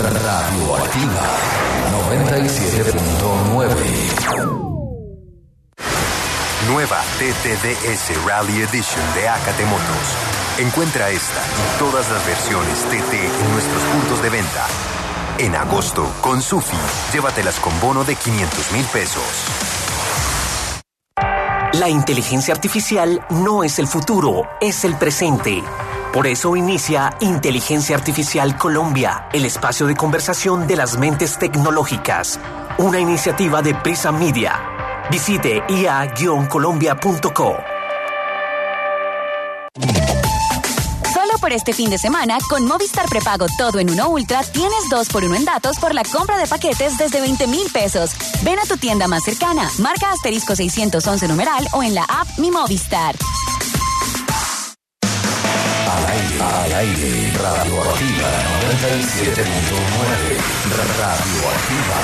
Radioactiva 97.9. Nueva TTDS Rally Edition de Acate Motos. Encuentra esta y todas las versiones TT en nuestros puntos de venta. En agosto, con Sufi, llévatelas con bono de 500,000 pesos. La inteligencia artificial no es el futuro, es el presente. Por eso inicia Inteligencia Artificial Colombia, el espacio de conversación de las mentes tecnológicas. Una iniciativa de Prisa Media. Visite ia-colombia.co. Solo por este fin de semana, con Movistar Prepago Todo en Uno Ultra, tienes 2x1 en datos por la compra de paquetes desde 20,000 pesos. Ven a tu tienda más cercana, marca asterisco 611 numeral o en la app Mi Movistar. Al aire, Radioactiva 97.9. Radioactiva.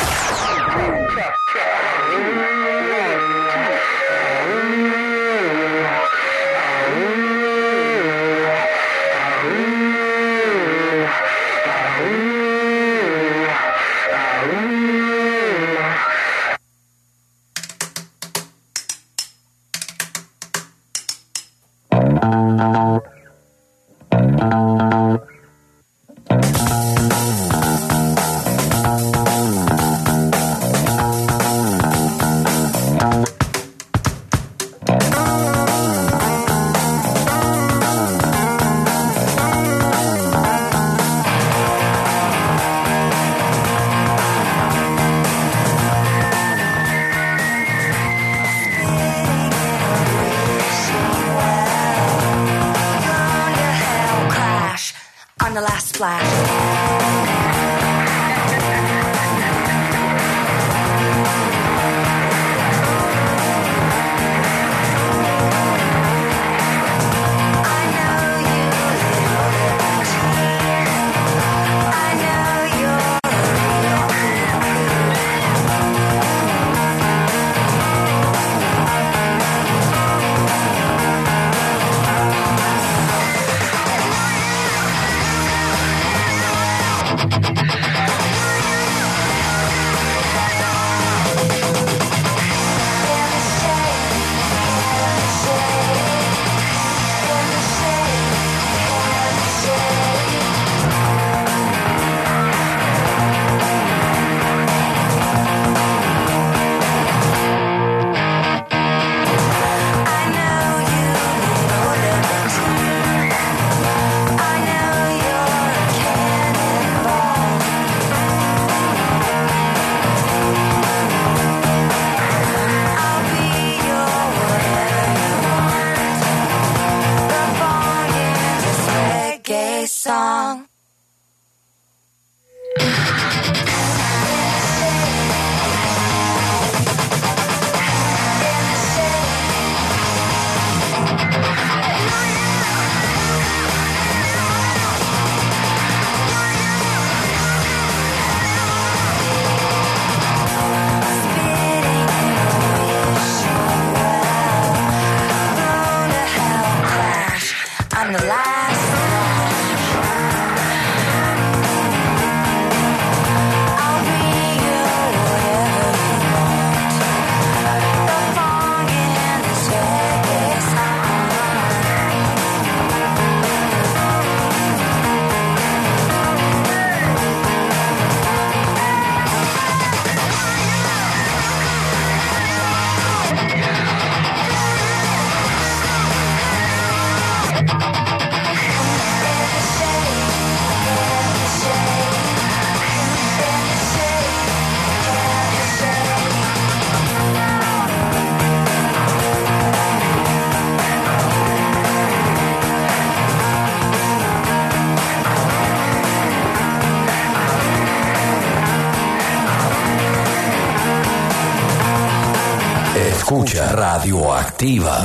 Escucha Radioactiva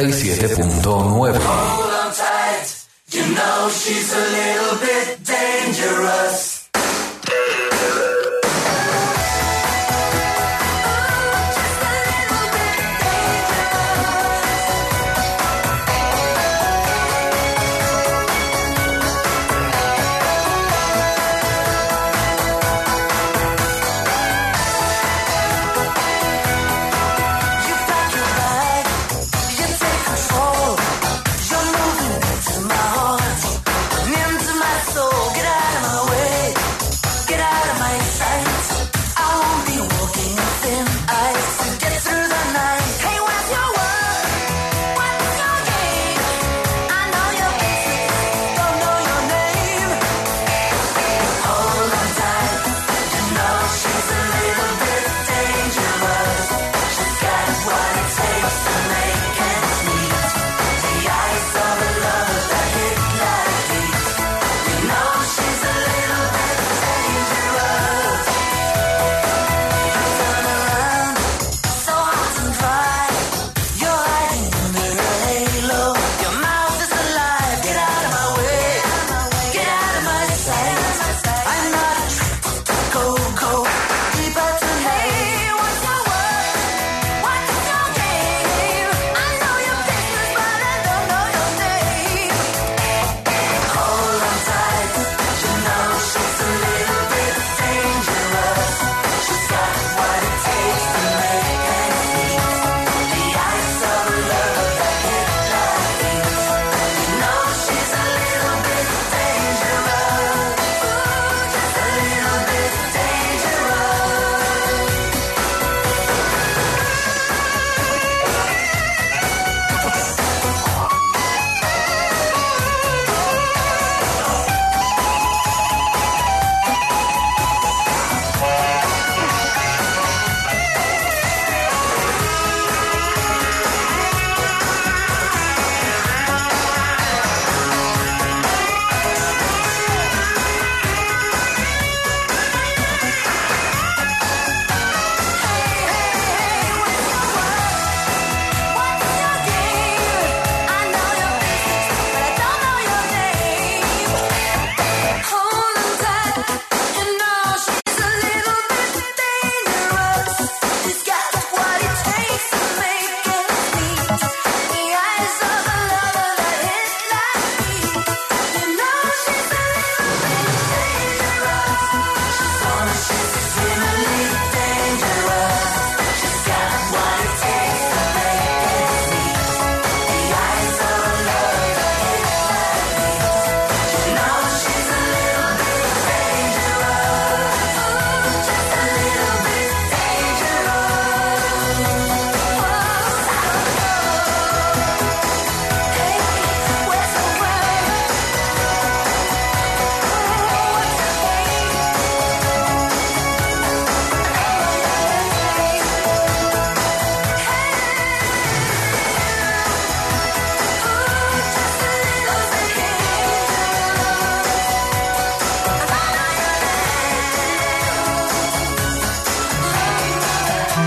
97.9. Hold on tight, you know she's a little bit dangerous.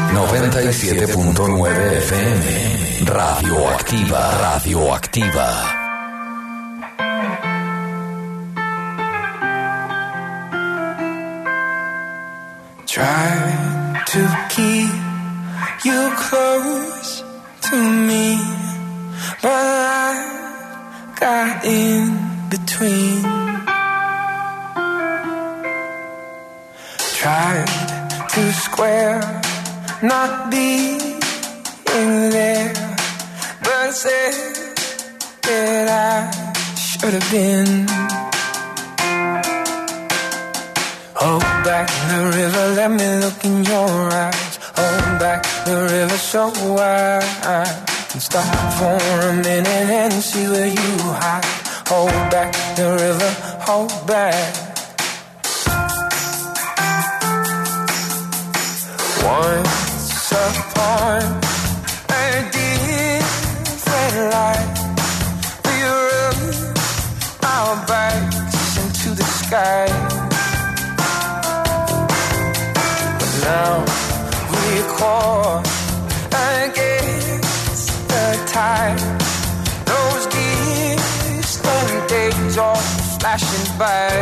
97.9 FM. Radioactiva. Radioactiva. Try to keep you close to me, but I got in between. Tried to square not being there, but said that I should have been. Hold back the river, let me look in your eyes. Hold back the river so I can stop for a minute and see where you hide. Hold back the river, hold back. Once upon a different life, we rode our bikes into the sky. Now we're caught against the tide. Those distant days are flashing by.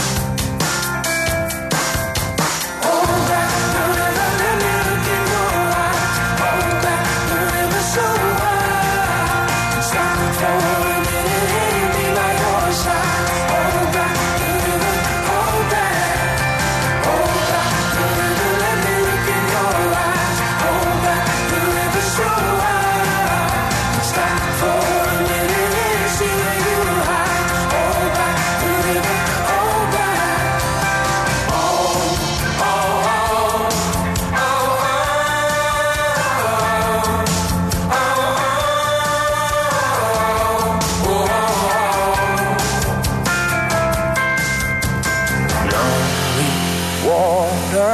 Hold back the river, let me look in your eyes. Hold back the river so wide. Stop for a minute and be by your side. Hold back the river, hold back. Hold back the river, let me look in your eyes. Hold back the river so wide. Stop for a minute and see where you hide. Hold back the river, hold back. Oh, oh, oh, oh, Lonely water,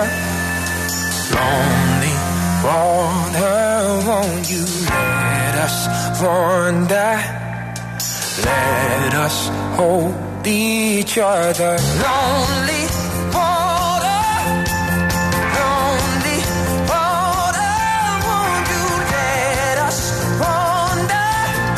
won't you let us wander? Let us hold each other. Lonely water, won't you let us wander?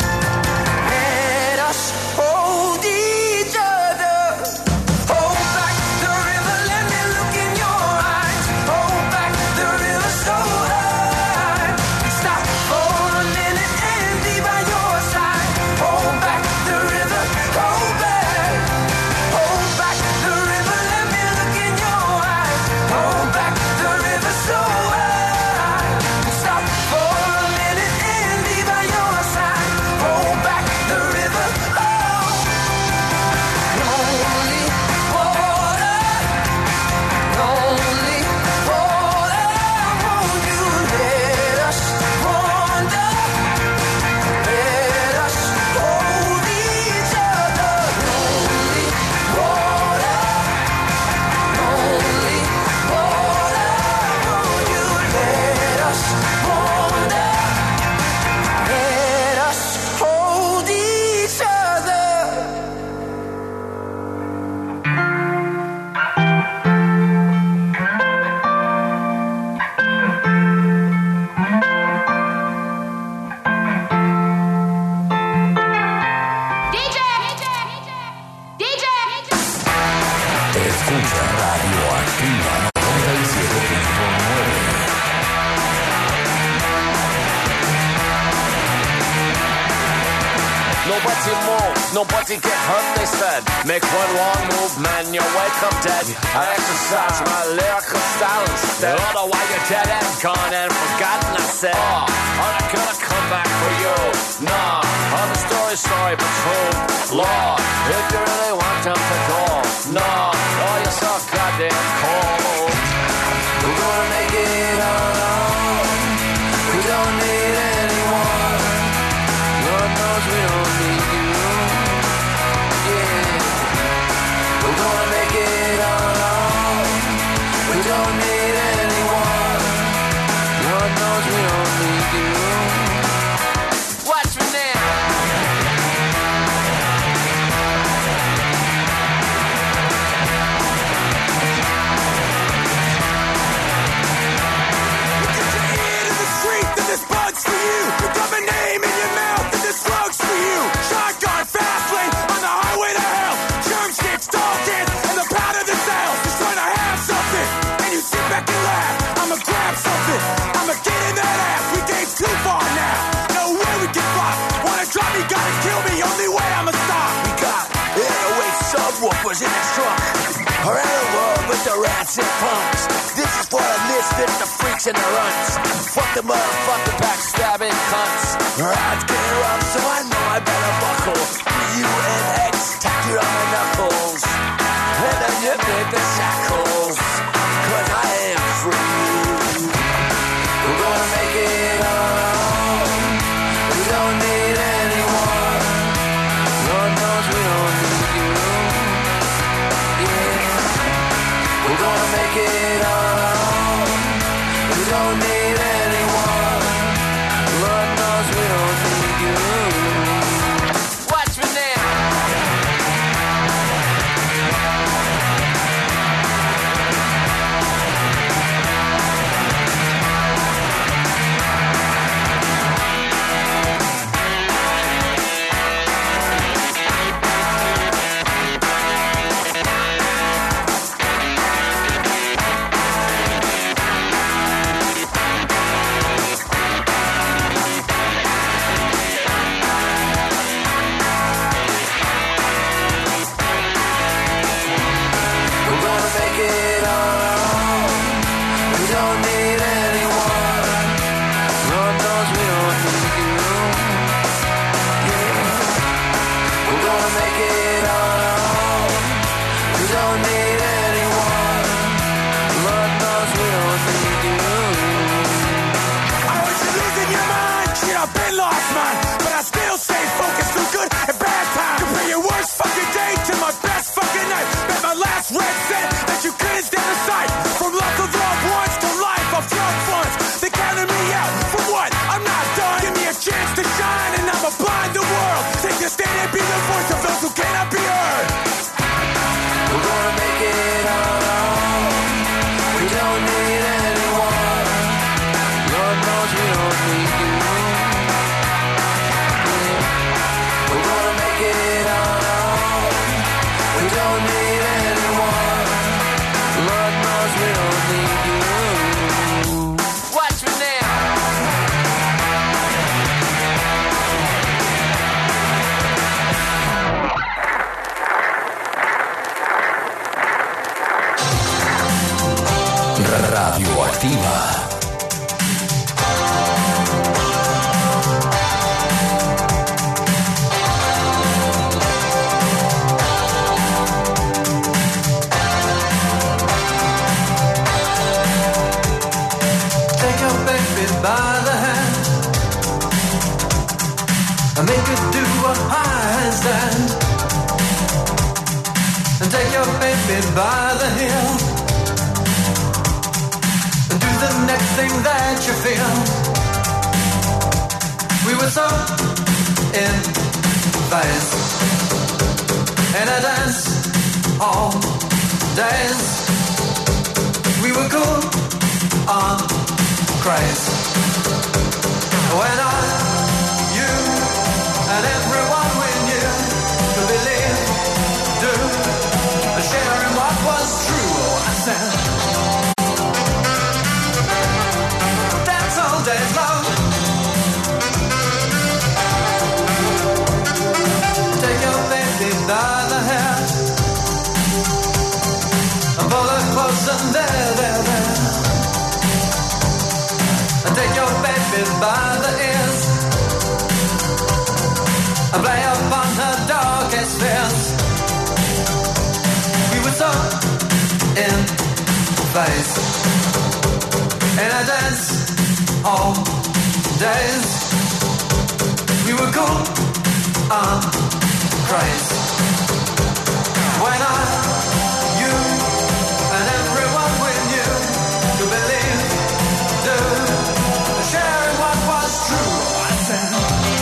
Let us hold each other. Hold back the river, let me look in your eyes. Hold back the river so high. Stop for a minute and be by your side. Hold back the river, hold back. Hold back the river, let me look in your eyes. Hold back the river so high. Stop for a minute and be by your side. Hold back the river, oh. Lonely water, won't you let us wander? Let us hold each other. Lonely water, won't you let us wander? Let us hold each other. Escucha Radioactiva 97.9. Nobody move, nobody get hurt, they said. Make one wrong move, man, you wake up dead. I exercise my lyrical style instead. Otherwise you're dead and gone and forgotten, I said. Oh, I'm not gonna come back for you. Nah, all the story's sorry but true. Lord, if you really want them to go. Nah, oh, you're so goddamn cold. We're gonna make it alone. We don't need anyone. Lord knows we don't need you. Yeah. We're gonna make it alone. We don't need anyone. Lord knows we don't need you. Watch me now. back and laugh. I'ma grab something, I'ma get in that ass. We came too far now, no way we can flop. Wanna drop me, gotta kill me, only way I'ma stop. We got 808 subwoofers in the trunk. Around the world with the rats and punks. This is for the misfits, the freaks and the runts. Fuck the motherfucking backstabbing cunts. Odds get rough, so I know I better buckle. UNX tattooed on my knuckles. And then you pick the shackles. Cause I am free. We're gonna make it on our own. We don't need anyone. Lord knows we don't need you. Yeah. We're gonna make it on our own. We don't need anyone. Lord knows we don't need you. Watch me now. Red said that you couldn't stand the sight. From love to loved ones to life of drug funds. They counted me out for what? I'm not done. Give me a chance to shine and I'ma blind the world. Take a stand and be the voice of those who cannot be heard. We're gonna make it on our own. We don't need anyone. Lord knows we don't need you. We're gonna make it on our own. We don't need anyone. Lord knows we don't need you. Watch me now. Radioactiva. By the hand and make her do a handstand and take your baby by the heel and do the next thing that you feel. We were so in phase in a dance all days. We were cool on craze. When I, you, and everyone we knew could believe, do, sharing what was true, I said, dance all day long. Take your baby by the hair and pull her close and there. And take your baby by the ears and play upon her darkest fears. We were so in phase in a dance all days. We were cool on craze. When I, you, and everyone we knew could believe, do, sharing what was true, I said,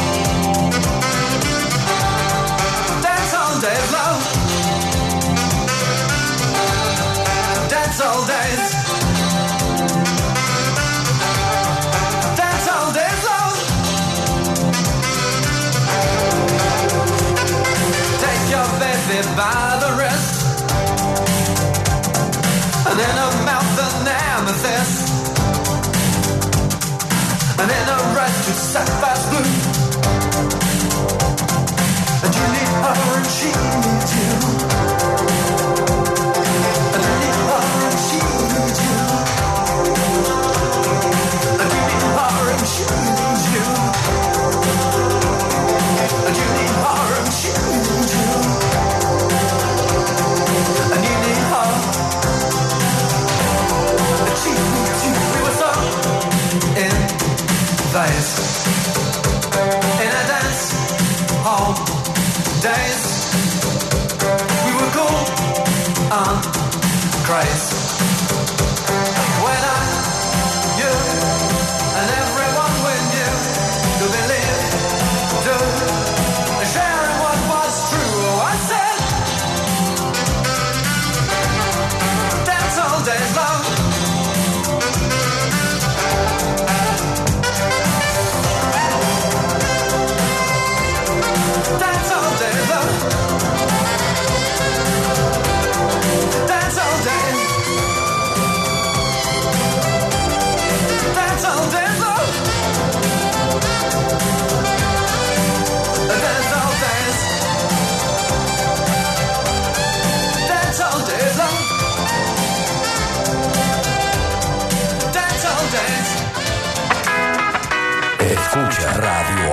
dance all day long, dance all days, dance all day long. Take your baby by the wrist and in her mouth an amethyst.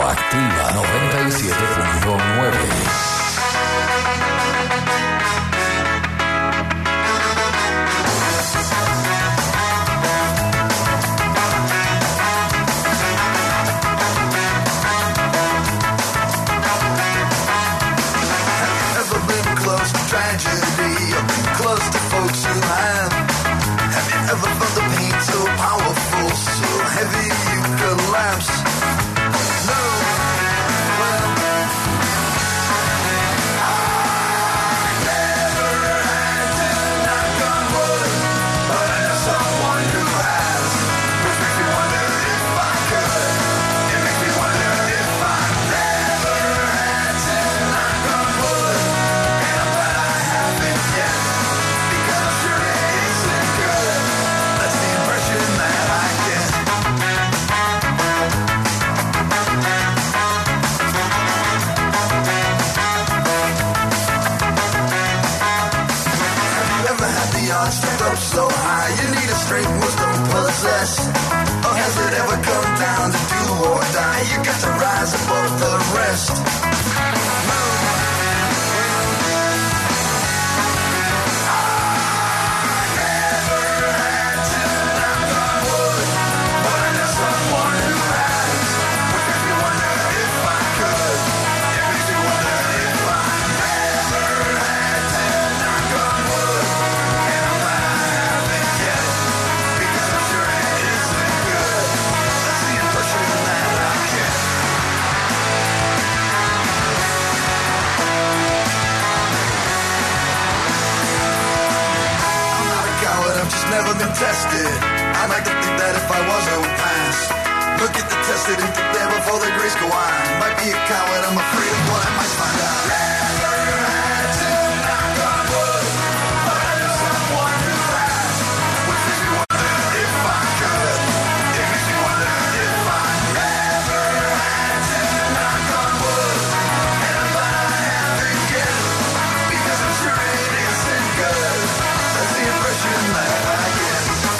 Radioactiva 97.9. Tragedy, I've been close to folks who have. Have you ever felt the pain so powerful, so heavy you collapse? No, well, I never had to knock on wood, but I know someone who has, which makes me wonder if I could. It makes me wonder if I never had to knock on wood. Stepped up so high, you need a strength most don't possess. Or has it ever come down to do or die? You got to rise above the rest. Never been tested. I'd like to think that if I was, I would pass. Look at the tested and get there before the grace go on. Might be a coward, I'm afraid of what I might find out. Never had to knock on wood, but I know someone who has. Which makes me wonder if I could. It makes me wonder if I never had to knock on wood. And I'm glad I haven't yet, because I'm sure it isn't good. That's the impression that I get.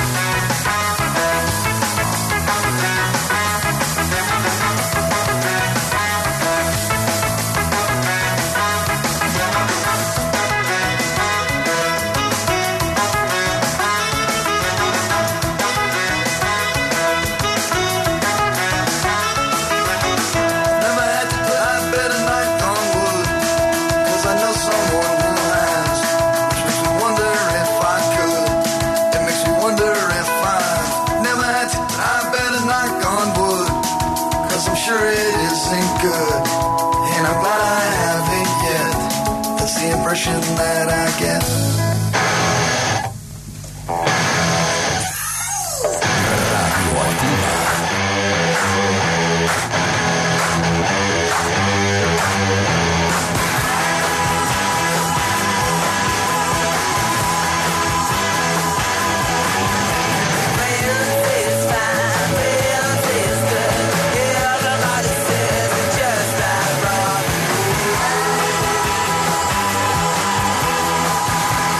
Never had to put I better knock on wood, 'cause I know someone who has. Which makes me wonder if I could. It makes me wonder if I never had to put I better knock on wood, 'cause I'm sure it isn't good. And I'm glad I haven't yet. That's the impression that I get. Radioactiva. Everybody says it's just that wrong.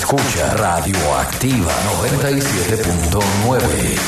Escucha Radioactiva 97.9.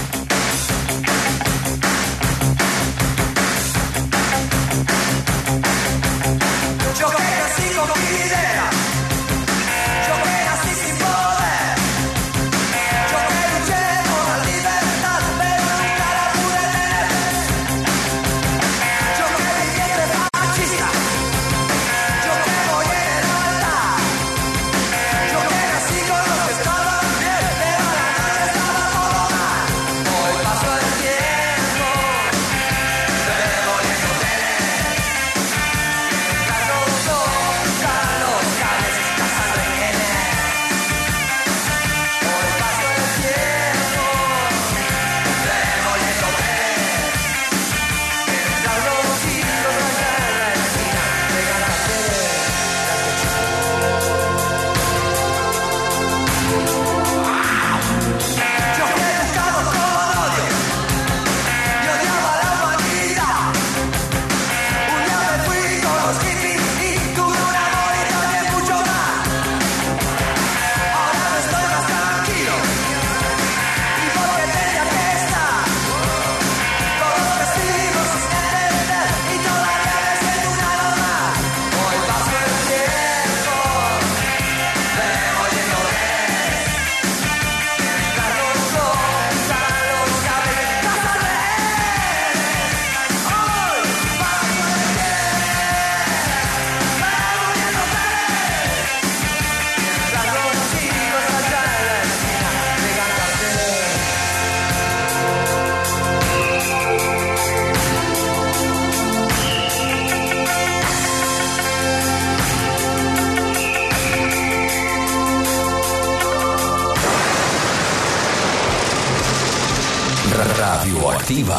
Radioactiva.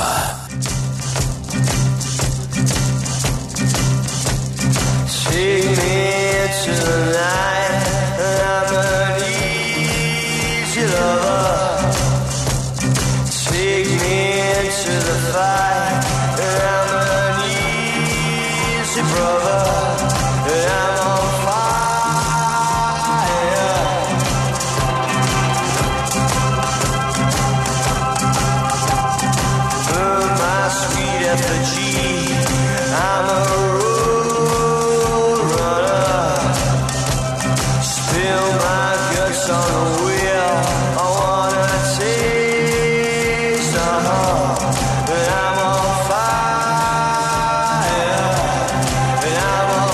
Take me into the night, I'm an easy lover. Take me into the fight, I'm an easy brother. I'm on fire. My sweet effigy, I'm a road runner. Spill my guts on the wheel, I wanna taste the heart. And I'm on fire, and I'm on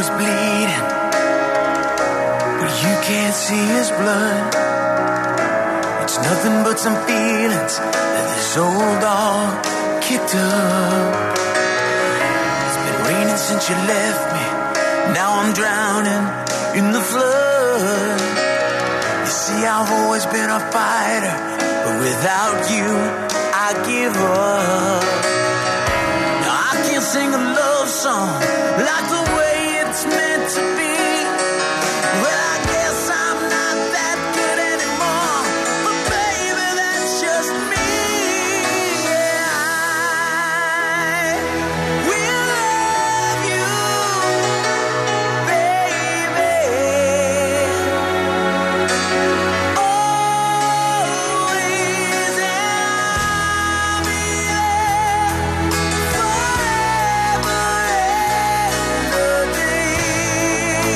is bleeding, but you can't see his blood. It's nothing but some feelings that this old dog kicked up. It's been raining since you left me. Now I'm drowning in the flood. You see, I've always been a fighter, but without you, I give up. Now I can't sing a love song like the way it's meant to be. Well, I guess I'm not that good anymore, but baby, that's just me. Yeah, I will love you, baby. Always, and I'll be there forever and a day.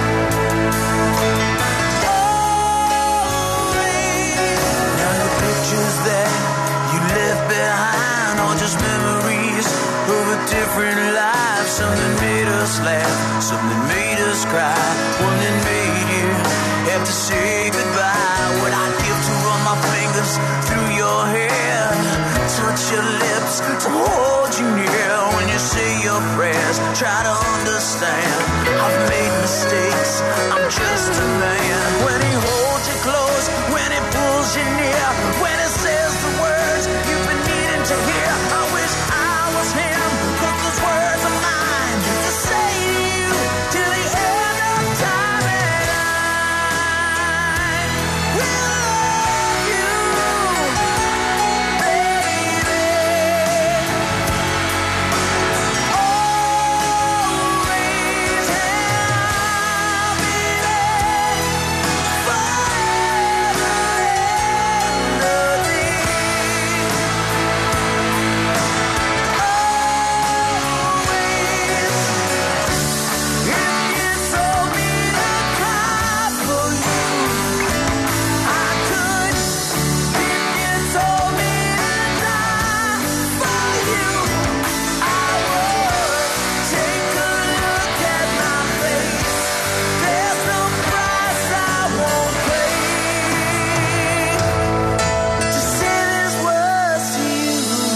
Now the pictures that you left behind are just memories of a different life. Something made us laugh, something made us cry, one that made you have to say goodbye. What I'd give to run my fingers through your hair, touch your lips, to hold you near when you say your prayers. Try to understand, I've made mistakes, I'm just a man. When he holds you close, when he pulls you near, when he says the words you've been needing to hear. I wish I was him, 'cause those words are mine to say to you till the end of time. And I will love you, baby. Always, and I'll be there forever and a day. If you told me to cry for you, I could. If you told me to die for you, I would. Take a look at my face. There's no price I won't pay to say these words to you.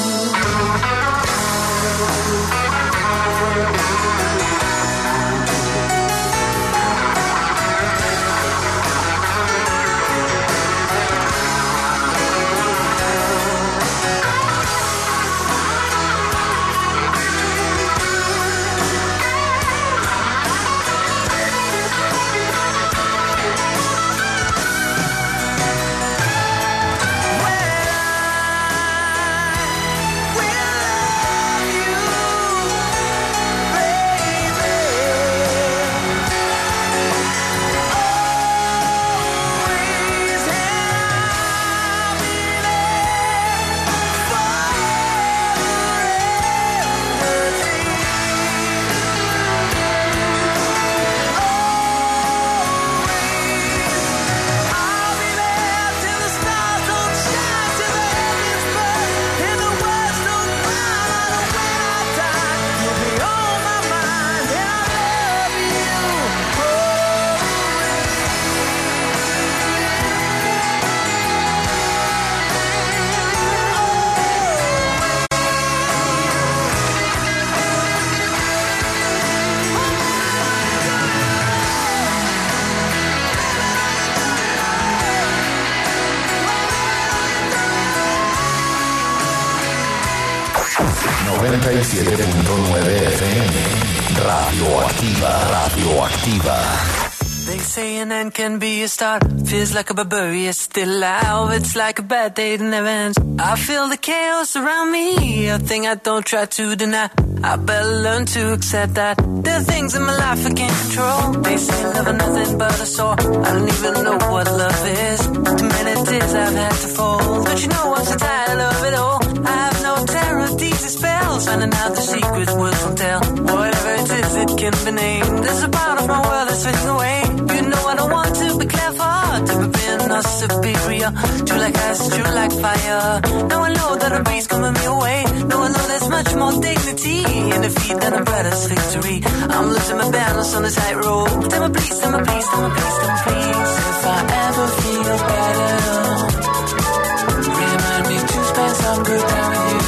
Radioactiva. They say an end can be a start. Feels like a barbarian still alive. It's like a bad day that never ends. I feel the chaos around me, a thing I don't try to deny. I better learn to accept that there are things in my life I can't control. They say love is nothing but a sore. I don't even know what love is. Too many tears I've had to fold. Don't you know I'm so tired of it all? I have no terror, these spells. Finding out the secrets words won't tell. Whatever it is, it can be named. There's a part of my world that's fading away. You know I don't want to be clever, to be being not superior. True like ice, true like fire. Now I know that a breeze coming me away. Now I know there's much more dignity in defeat than a brother's victory. I'm losing my balance on the tightrope. Tell me please, tell me please, tell me please, tell me please. If I ever feel better, remind me to spend some good time with you.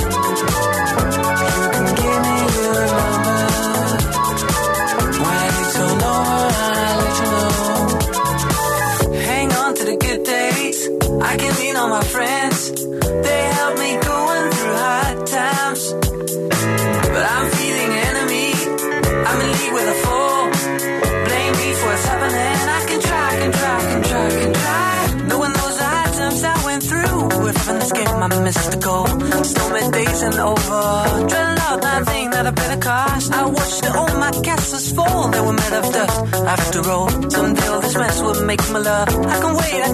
You can give me your number. When it's all over, I'll let you know. Hang on to the good days. I can lean on my friends. They help me going through hard times. But I'm feeling enemy. I'm in league with a foe. Blame me for what's happening. I can try. Knowing those hard times I went through. If in this game I missed the goal. Stormy days and over. Dreading out that thing that I paid a cost. I watched all my castles fall. They were made of dust. After all, someday all this mess will make my love. I can wait. If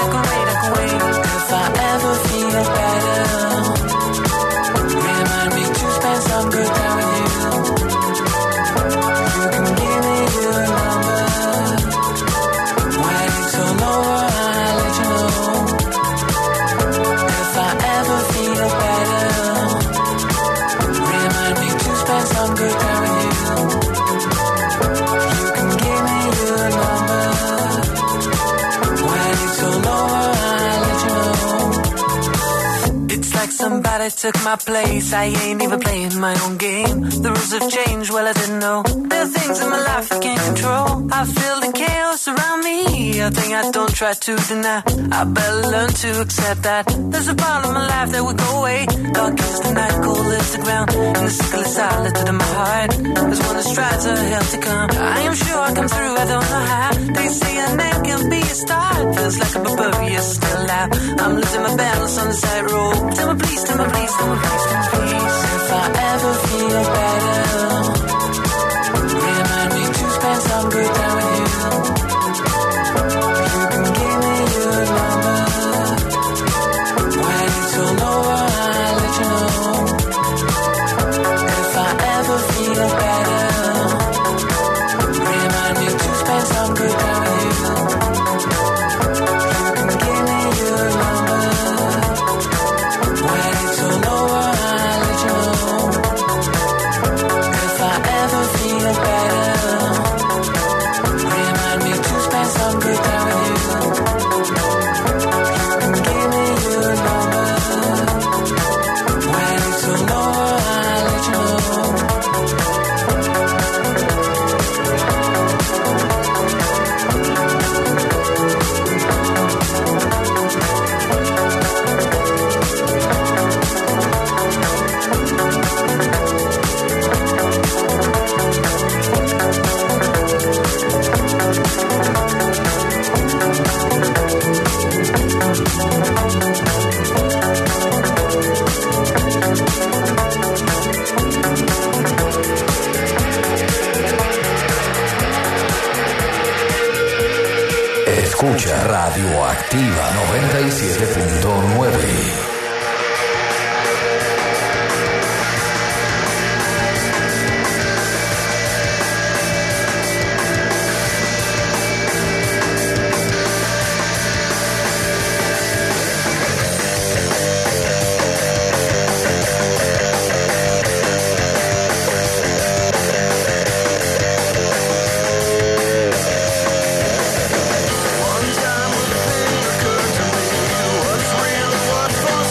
I ever feel better, remind me to spend some good time with you. You can give me your number. When it's all over, I'll let you know. If I ever feel better, remind me to spend some good time with you. You can give me your number. When it's all over, I'll let you know. It's like somebody took my place. I ain't even playing my own game. The rules have changed, well I didn't know. There are things in my life I can't control. I feel the chaos around me, a thing I don't try to deny. I better learn to accept that. There's a part of my life that will go away. Dark is the night, cold is the ground. And the sickle is silent in my heart. There's one that strives a hell to come. I am sure I come through, I don't know how. They say a man can be a star. Feels like a barbarian still alive. I'm losing my balance on the side road. Tell me please, tell me please, tell me please, tell me please. If I ever feel better, remind me to spend some good time with you. You can give me your number. When it's all over, I'll let you know. If I ever feel better, remind me to spend some good time with you. You can give me your number. When it's all over, I'll let you know. If I ever feel better, remind me to spend some good time with you. You can give me your number. When it's all over, I'll let you know. Escucha Radioactiva 97.9. One time when the thing occurred to me, what's real and what's for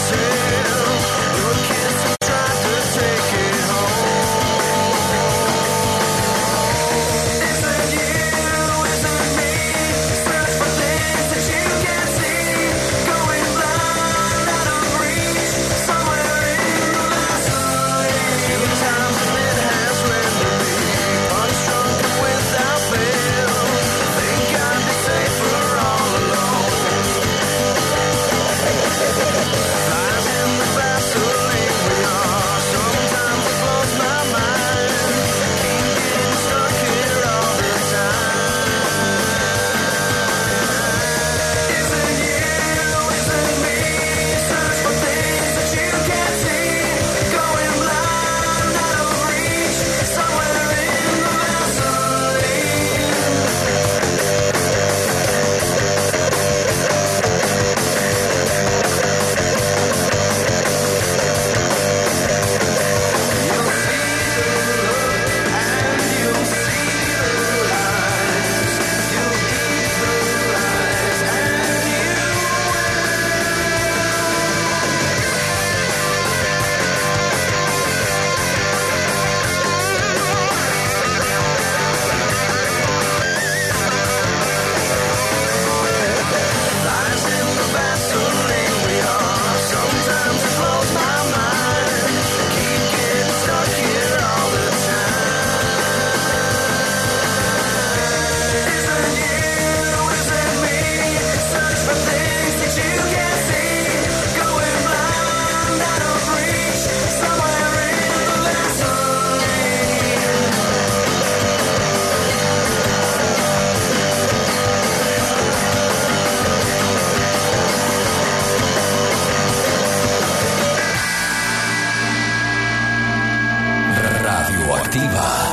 Activa.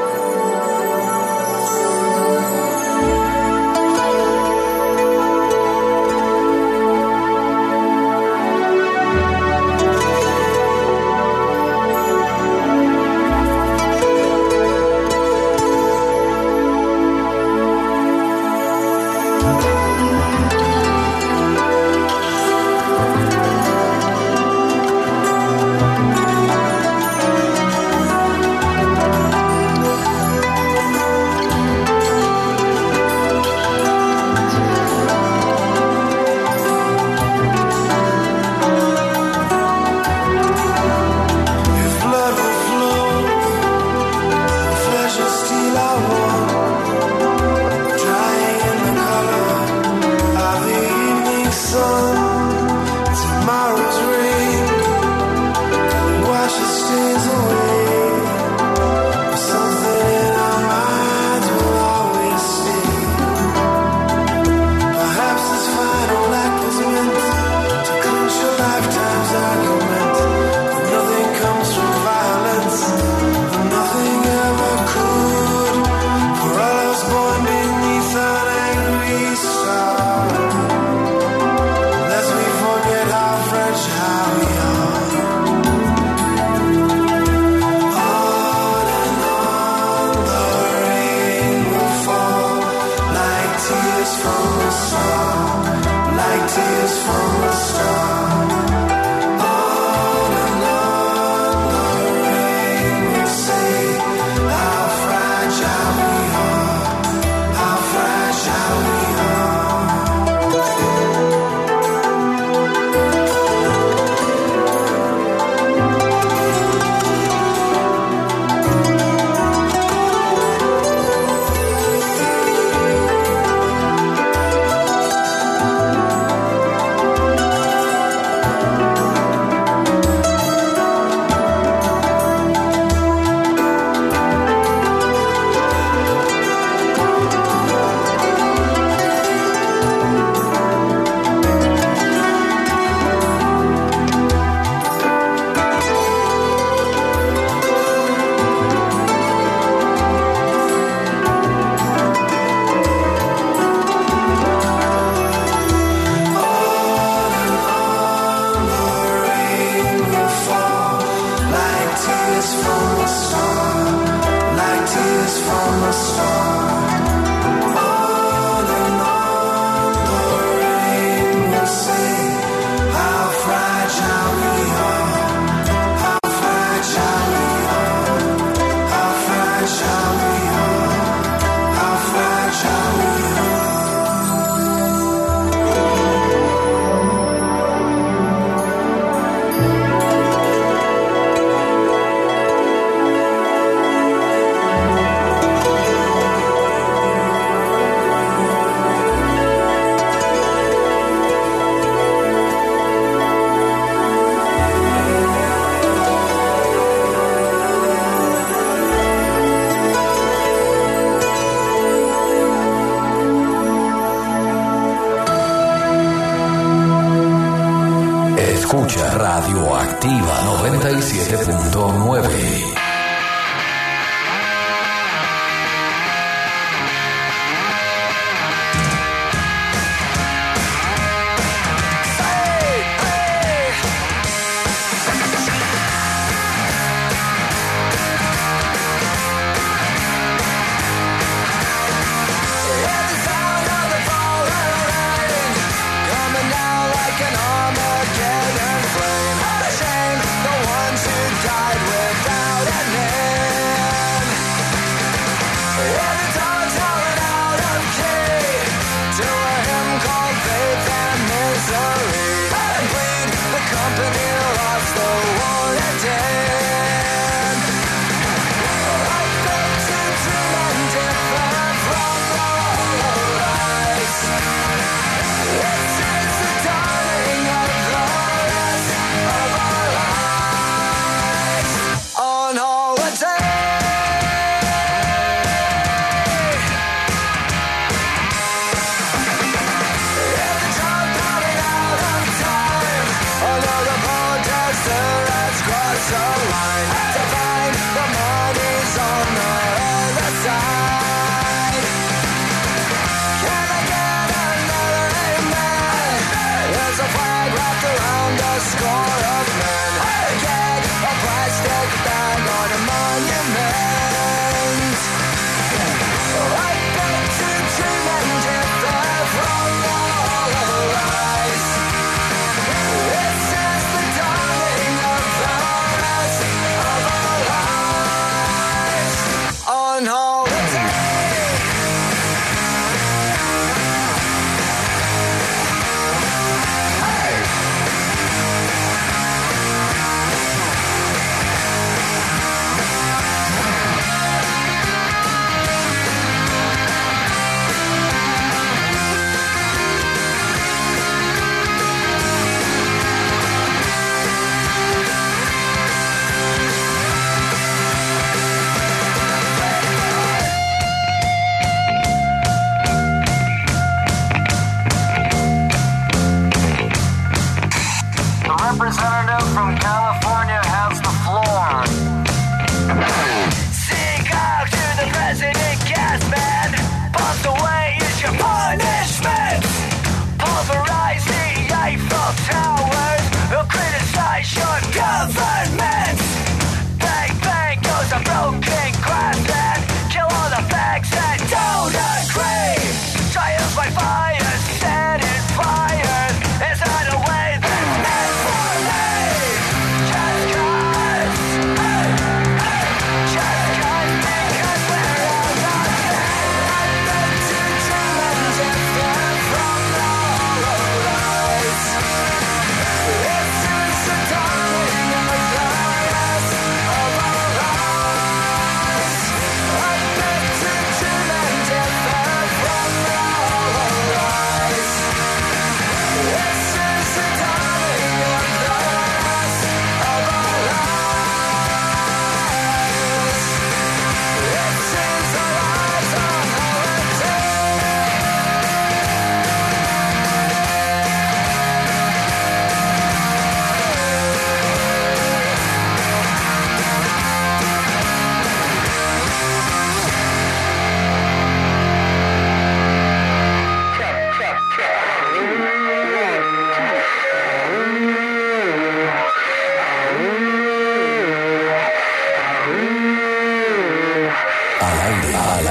Escucha Radio Activa 97.9. Died without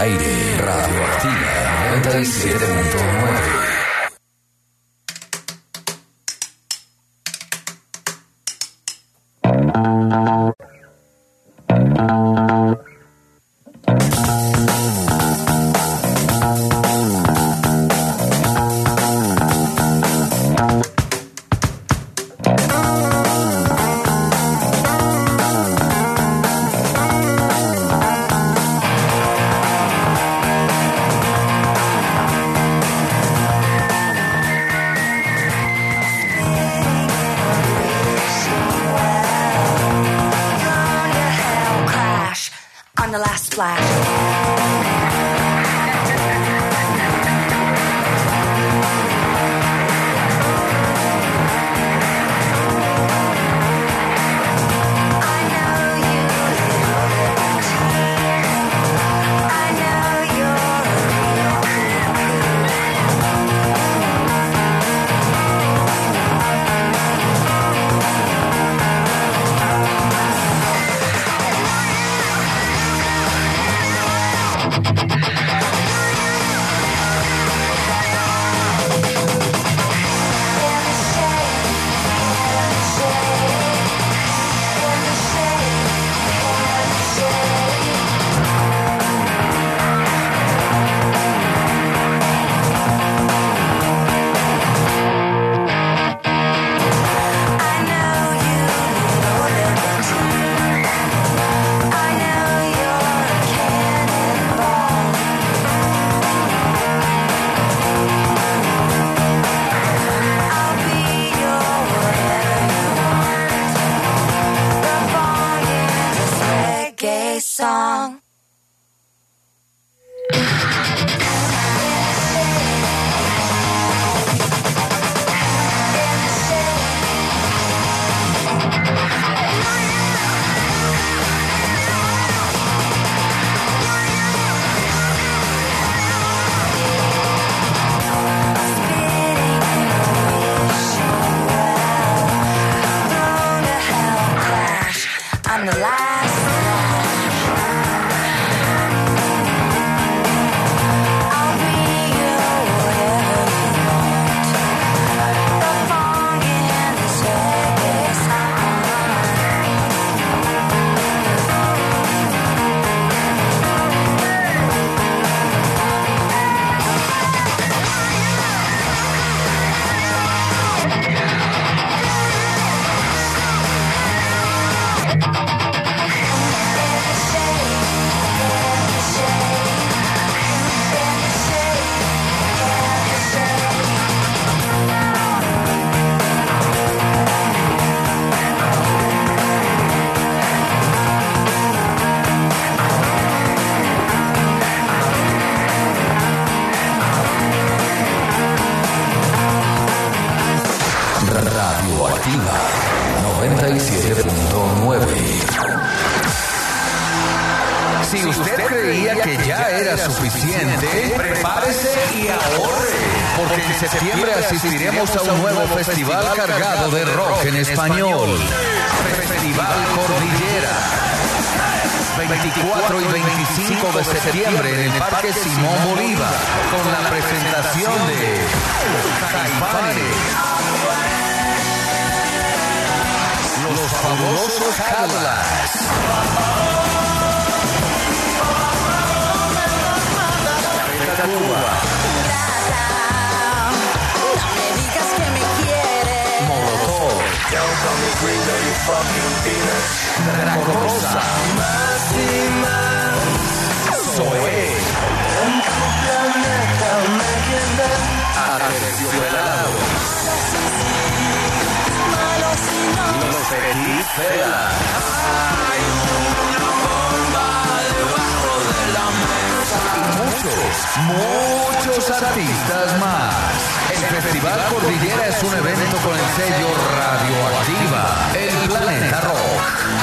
aire. Radioactiva 97.9. Radioactiva 97.9. Si usted creía que ya era suficiente, prepárese y ahorre, porque en septiembre asistiremos a un nuevo festival cargado de rock en español. Festival Cordillera. 24 y 25 de septiembre en el Parque Simón Bolívar, con la presentación de Caifanes, Los Fabulosos Cadillacs, Cuba, No me digas que me quieres. Molotov, Draco Rosa, Zoé, Aterciopelado, Los Petit Fela, muchos artistas más. El Festival Cordillera es un evento con el sello Radioactiva, el Planeta Rock.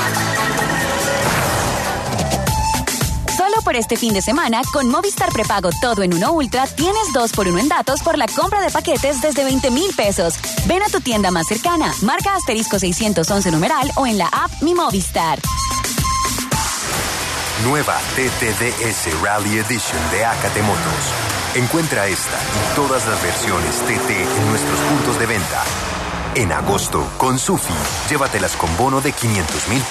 Solo por este fin de semana, con Movistar Prepago Todo en Uno Ultra, tienes 2x1 en datos por la compra de paquetes desde 20,000 pesos. Ven a tu tienda más cercana, marca *611 numeral o en la app Mi Movistar. Nueva TTDS Rally Edition de Acate Motos. Encuentra esta y todas las versiones TT en nuestros puntos de venta. En agosto, con Sufi, llévatelas con bono de $500,000.